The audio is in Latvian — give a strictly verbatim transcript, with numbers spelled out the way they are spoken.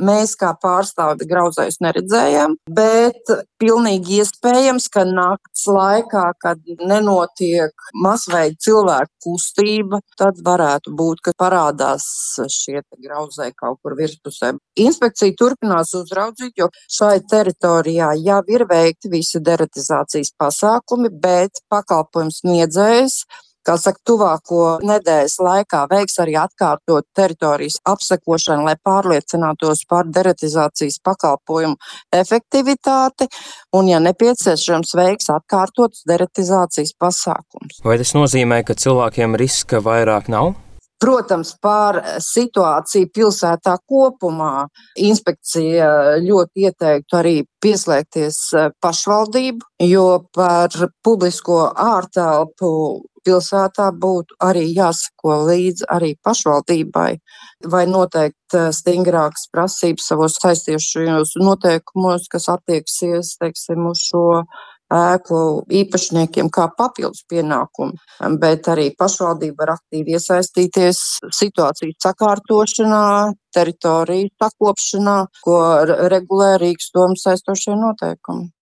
mēs kā pārstāvi grauzējus neredzējām, bet pilnīgi iespējams, ka nakts laikā, kad nenotiek masveida cilvēku kustība, tad varētu būt, ka parādās šie grauzēji kaut kur virspusē. Inspekcija turpinās uzraudzīt, jo šai teritorijā jau ir veikti visi deretizācijas pasākumi, bet pakalpojums sniedzējs, kā saka, tuvāko nedēļas laikā veiks arī atkārtot teritorijas apsekošanu, lai pārliecinātos par deretizācijas pakalpojumu efektivitāti un, ja nepieciešams, veiks atkārtotus deretizācijas pasākumus. Vai tas nozīmē, ka cilvēkiem riska vairāk nav? Protams, par situāciju pilsētā kopumā inspekcija ļoti ieteiktu arī pieslēgties pašvaldību, jo par publisko ārtelpu pilsētā būtu arī jāsako līdzi arī pašvaldībai, vai noteikt stingrākas prasības savos saistījušajos noteikumos, kas attieksies, teiksim, uz šo ēku īpašniekiem kā papildus pienākumu, bet arī pašvaldība var aktīvi iesaistīties situācijas sakārtošanā, teritoriju sakopšanā, ko regulē Rīgas domas saistošie noteikumi.